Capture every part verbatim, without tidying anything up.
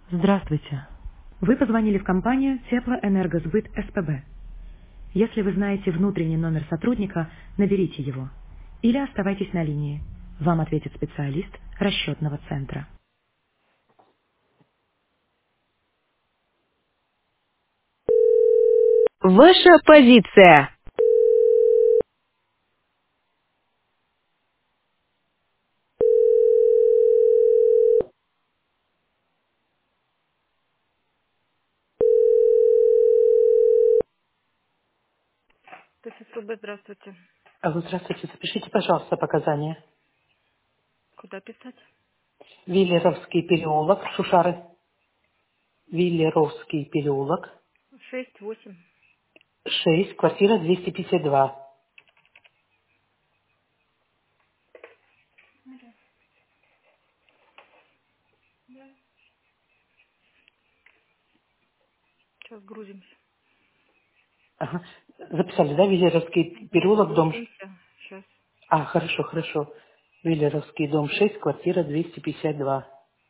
Здравствуйте. Вы позвонили в компанию Теплоэнергосбыт СПБ. Если вы знаете внутренний номер сотрудника, наберите его. Или оставайтесь на линии. Вам ответит специалист расчетного центра. Ваша позиция. ТССБ, здравствуйте. Алло, здравствуйте. Запишите, пожалуйста, показания. Куда писать? Виллеровский переулок, Шушары. Виллеровский переулок, Шесть, восемь. шесть, квартира двести пятьдесят два. Сейчас грузимся. Ага. Записали, да, Виллеровский переулок, дом... Ш- Грузимся. Сейчас. А, хорошо, хорошо. Виллеровский дом шесть, квартира двести пятьдесят два.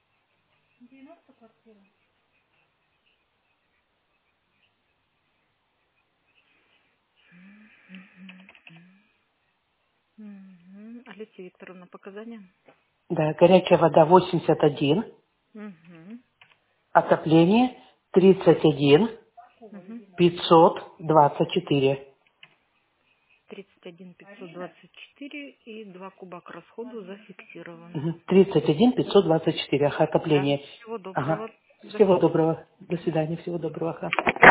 Угу. Алексей Викторовна, показания? Да, горячая вода восемьдесят один, Угу. отопление тридцать один, Угу. пятьсот двадцать четыре. тридцать один пятьсот двадцать четыре и два куба к расходу зафиксировано. Мгм. тридцать один пятьсот двадцать четыре, ага, Да. отопление. Всего Ага. доброго. До Всего свидания. доброго. До свидания, всего доброго. Ага.